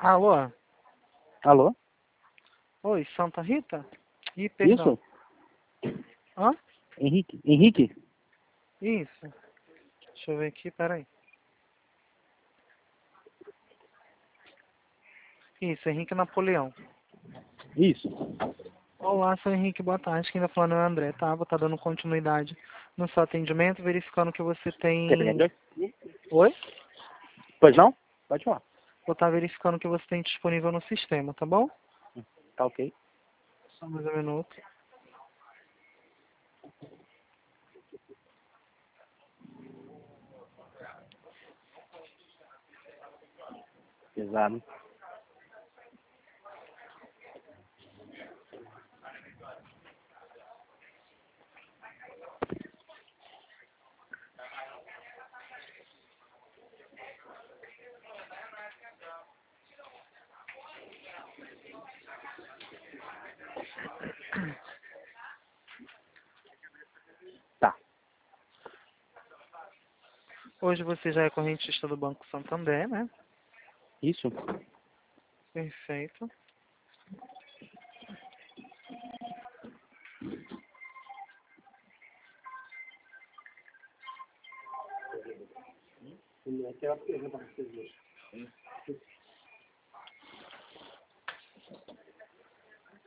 Alô? Alô? Oi, Santa Rita? Ih, Isso? perdão. Hã? Henrique? Henrique? Isso. Deixa eu ver aqui, peraí. Isso, Henrique Napoleão. Isso. Olá, seu Henrique, boa tarde. Quem tá falando é o André, tá? Vou estar dando continuidade no seu atendimento, verificando que você tem... Oi? Pois não? Pode falar. Vou estar verificando que você tem disponível no sistema, tá bom? Tá ok. Só mais um minuto. Pesado. Tá. Hoje você já é correntista do Banco Santander, né? Isso? Perfeito.